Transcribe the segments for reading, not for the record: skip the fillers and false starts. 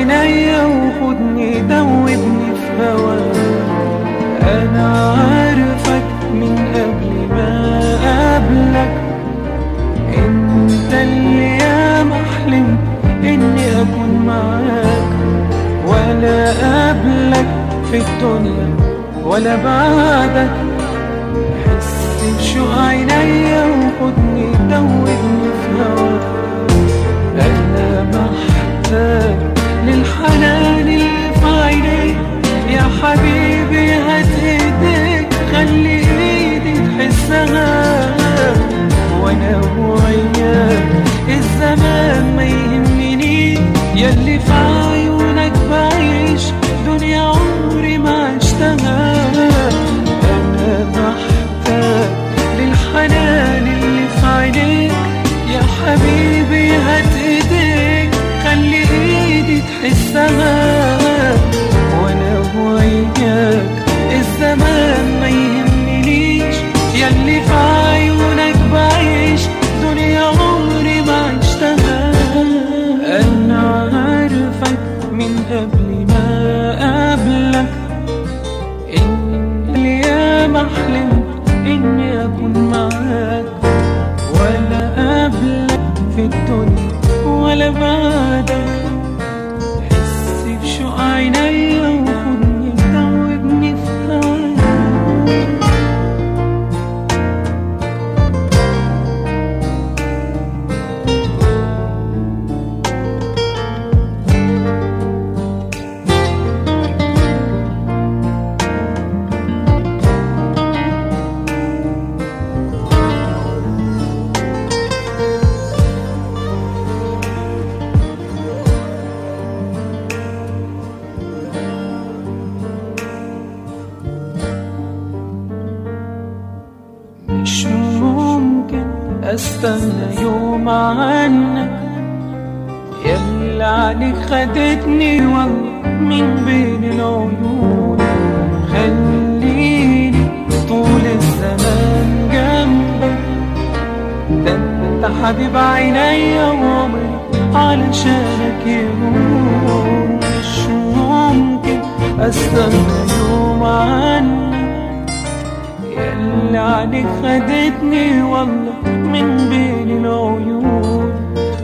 عينيا وخدني دوبني في هواك. أنا عارفك من قبل ما أقابلك، انت اللي ياما حلمت اني اكون معاك، ولا قبلك في الدنيا ولا بعدك. حس بشوق عينيا وخدني دوبني في هواك. انا محتاج للحنان اللي في عينيك يا حبيبي، هات ايديك خلي ايدي تحسها، وانا وياك الزمان ما يهمني، ياللي في عيونك بعيش دنيا عمري ما عشتها. انا محتاج للحنان اللي في عينيك يا حبيبي، هات ايديك خلي ايدي تحسها، وانا وياك الزمان ما يهمنيش، ياللي في عيونك بعيش دنيا عمري ما عشتها. أنا عارفك من قبل ما أقابلك، اللي ياما حلمت إني أكون معاك، ولا قبلك في الدنيا ولا بعدك. حس بشوق عينيا وخدني دوبني في هواك. مش ممكن استنى يوم عنك، ياللي عليك خدتني والله من بين العيون. خليني طول الزمان جنبك، ده انت حبيب عينيا وعمري علشانك يهون. مش ممكن استنى يوم عنك، ياللي عليك خدتني والله من بين العيون.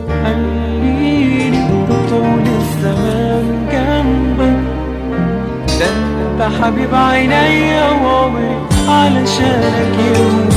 خليني طول الزمان جنبك، ده انت حبيب عينيا وعمري علشانك يوم.